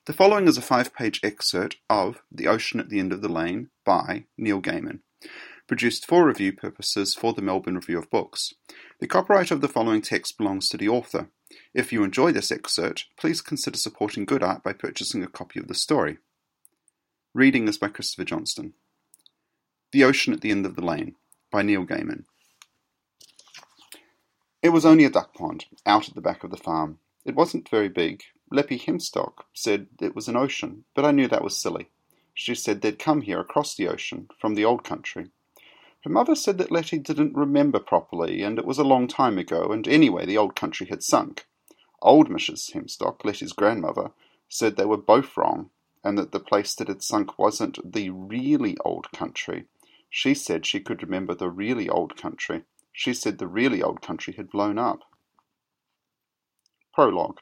The following is a 5-page excerpt of The Ocean at the End of the Lane by Neil Gaiman, produced for review purposes for the Melbourne Review of Books. The copyright of the following text belongs to the author. If you enjoy this excerpt, please consider supporting good art by purchasing a copy of the story. Reading is by Christopher Johnston. The Ocean at the End of the Lane by Neil Gaiman. It was only a duck pond, out at the back of the farm. It wasn't very big. Leppie Hemstock said it was an ocean, but I knew that was silly. She said they'd come here across the ocean, from the old country. Her mother said that Letty didn't remember properly, and it was a long time ago, and anyway the old country had sunk. Old Mrs. Hemstock, Letty's grandmother, said they were both wrong, and that the place that had sunk wasn't the really old country. She said she could remember the really old country. She said the really old country had blown up. Prologue.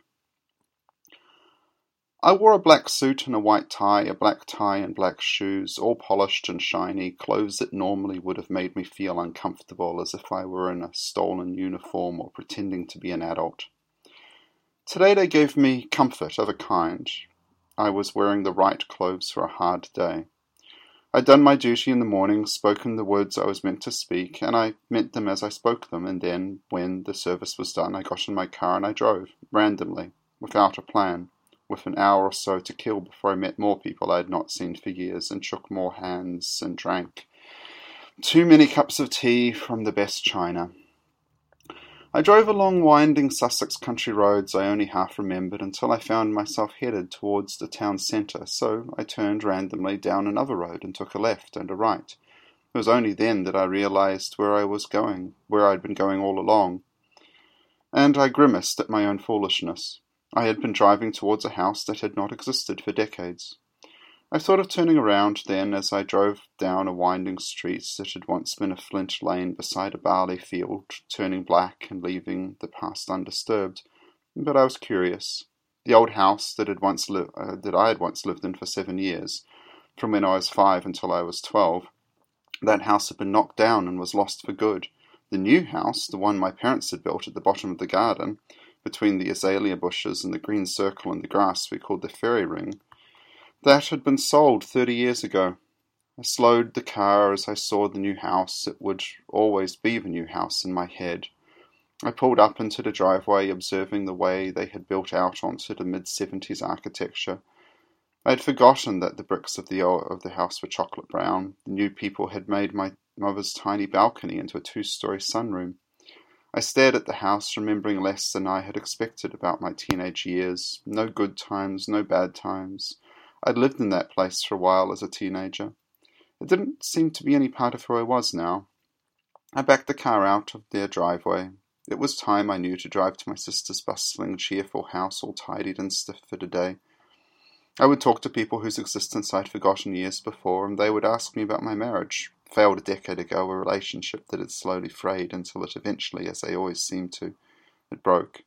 I wore a black suit and a white tie, a black tie and black shoes, all polished and shiny, clothes that normally would have made me feel uncomfortable, as if I were in a stolen uniform or pretending to be an adult. Today they gave me comfort of a kind. I was wearing the right clothes for a hard day. I'd done my duty in the morning, spoken the words I was meant to speak, and I meant them as I spoke them, and then, when the service was done, I got in my car and I drove, randomly, without a plan, with an hour or so to kill before I met more people I had not seen for years, and shook more hands, and drank too many cups of tea from the best china. I drove along winding Sussex country roads I only half remembered until I found myself headed towards the town centre, so I turned randomly down another road and took a left and a right. It was only then that I realised where I was going, where I'd been going all along, and I grimaced at my own foolishness. I had been driving towards a house that had not existed for decades. I thought of turning around then as I drove down a winding street that had once been a flint lane beside a barley field, turning black and leaving the past undisturbed. But I was curious. The old house that I had once lived in for 7 years, from when I was 5 until I was 12, that house had been knocked down and was lost for good. The new house, the one my parents had built at the bottom of the garden, between the azalea bushes and the green circle and the grass we called the fairy ring, that had been sold 30 years ago. I slowed the car as I saw the new house. It would always be the new house in my head. I pulled up into the driveway, observing the way they had built out onto the mid-70s architecture. I had forgotten that the bricks of the house were chocolate brown. The new people had made my mother's tiny balcony into a 2-story sunroom. I stared at the house, remembering less than I had expected about my teenage years. No good times, no bad times. I'd lived in that place for a while as a teenager. It didn't seem to be any part of who I was now. I backed the car out of their driveway. It was time, I knew, to drive to my sister's bustling, cheerful house, all tidied and stiff for the day. I would talk to people whose existence I'd forgotten years before, and they would ask me about my marriage. Failed a decade ago, a relationship that had slowly frayed until it eventually, as they always seemed to, it broke.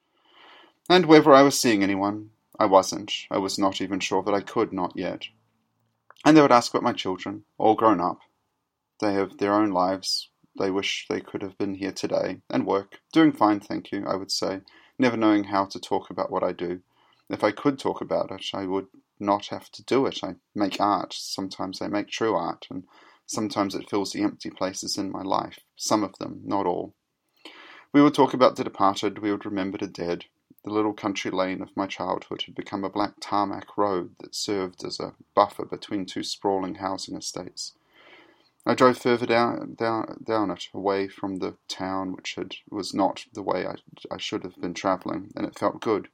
And whether I was seeing anyone, I wasn't. I was not even sure that I could, not yet. And they would ask about my children, all grown up. They have their own lives. They wish they could have been here today, and work. Doing fine, thank you, I would say, never knowing how to talk about what I do. If I could talk about it, I would not have to do it. I make art. Sometimes I make true art, and sometimes it fills the empty places in my life. Some of them, not all. We would talk about the departed. We would remember the dead. The little country lane of my childhood had become a black tarmac road that served as a buffer between 2 sprawling housing estates. I drove further down it, away from the town, which was not the way I should have been travelling, and it felt good.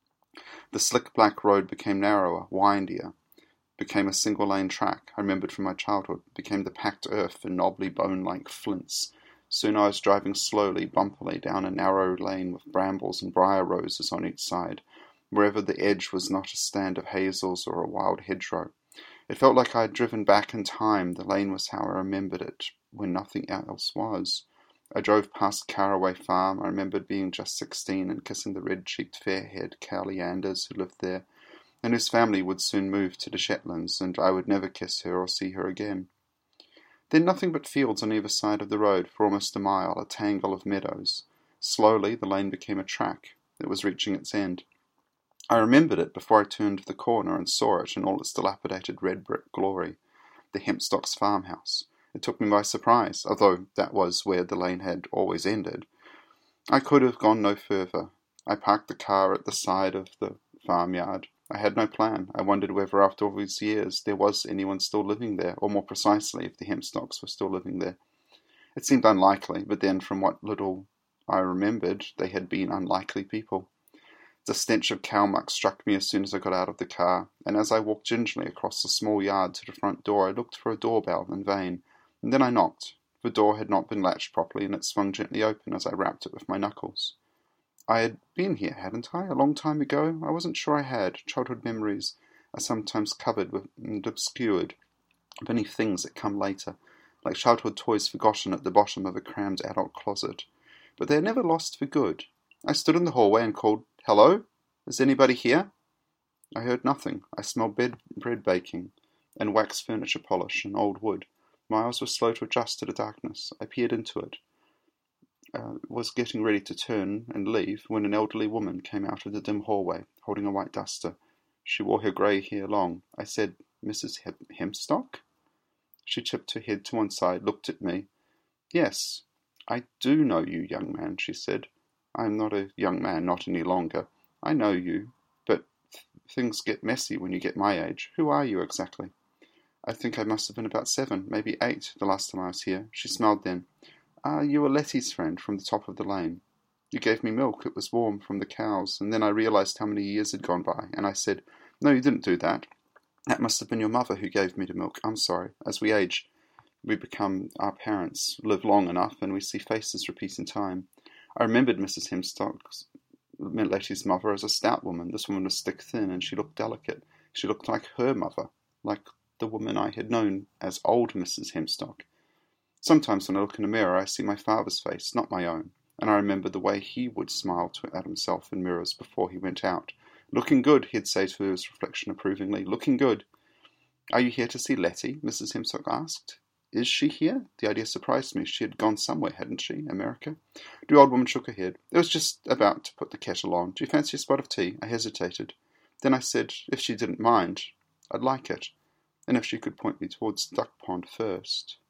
The slick black road became narrower, windier, became a single-lane track I remembered from my childhood, became the packed earth and knobbly bone-like flints. Soon I was driving slowly, bumpily, down a narrow lane with brambles and briar roses on each side, wherever the edge was not a stand of hazels or a wild hedgerow. It felt like I had driven back in time. The lane was how I remembered it, when nothing else was. I drove past Caraway Farm. I remembered being just 16 and kissing the red-cheeked, fair-haired Callie Anders who lived there, and whose family would soon move to the Shetlands, and I would never kiss her or see her again. Then nothing but fields on either side of the road for almost a mile, a tangle of meadows. Slowly the lane became a track. It was reaching its end. I remembered it before I turned the corner and saw it in all its dilapidated red brick glory, the Hempstocks farmhouse. It took me by surprise, although that was where the lane had always ended. I could have gone no further. I parked the car at the side of the farmyard. I had no plan. I wondered whether after all these years there was anyone still living there, or more precisely, if the Hempstocks were still living there. It seemed unlikely, but then from what little I remembered, they had been unlikely people. The stench of cow muck struck me as soon as I got out of the car, and as I walked gingerly across the small yard to the front door, I looked for a doorbell in vain, and then I knocked. The door had not been latched properly, and it swung gently open as I rapped it with my knuckles. I had been here, hadn't I, a long time ago? I wasn't sure I had. Childhood memories are sometimes covered with and obscured beneath things that come later, like childhood toys forgotten at the bottom of a crammed adult closet. But they are never lost for good. I stood in the hallway and called, "Hello? Is anybody here?" I heard nothing. I smelled bread baking, and wax furniture polish, and old wood. My eyes were slow to adjust to the darkness. I peered into it. Was getting ready to turn and leave when an elderly woman came out of the dim hallway, holding a white duster. She wore her grey hair long. I said, "Mrs. Hempstock?" She tipped her head to one side, looked at me. "Yes, I do know you, young man," she said. "I am not a young man, not any longer. I know you, but things get messy when you get my age. Who are you exactly?" I think I must have been about 7, maybe 8, the last time I was here. She smiled then. "Ah, you were Letty's friend from the top of the lane. You gave me milk. It was warm from the cows, and then I realised how many years had gone by, and I said, 'No, you didn't do that. That must have been your mother who gave me the milk. I'm sorry.' As we age, we become our parents, live long enough, and we see faces repeat in time. I remembered Mrs. Hempstock's, Letty's mother, as a stout woman. This woman was stick-thin, and she looked delicate. She looked like her mother, like the woman I had known as old Mrs. Hempstock. Sometimes when I look in a mirror, I see my father's face, not my own, and I remember the way he would smile at himself in mirrors before he went out. 'Looking good,' he'd say to his reflection approvingly. 'Looking good.' 'Are you here to see Letty?' Mrs. Hempstock asked. 'Is she here?' The idea surprised me. She had gone somewhere, hadn't she? America? The old woman shook her head. 'It was just about to put the kettle on. Do you fancy a spot of tea?' I hesitated. Then I said, if she didn't mind, I'd like it, and if she could point me towards Duck Pond first.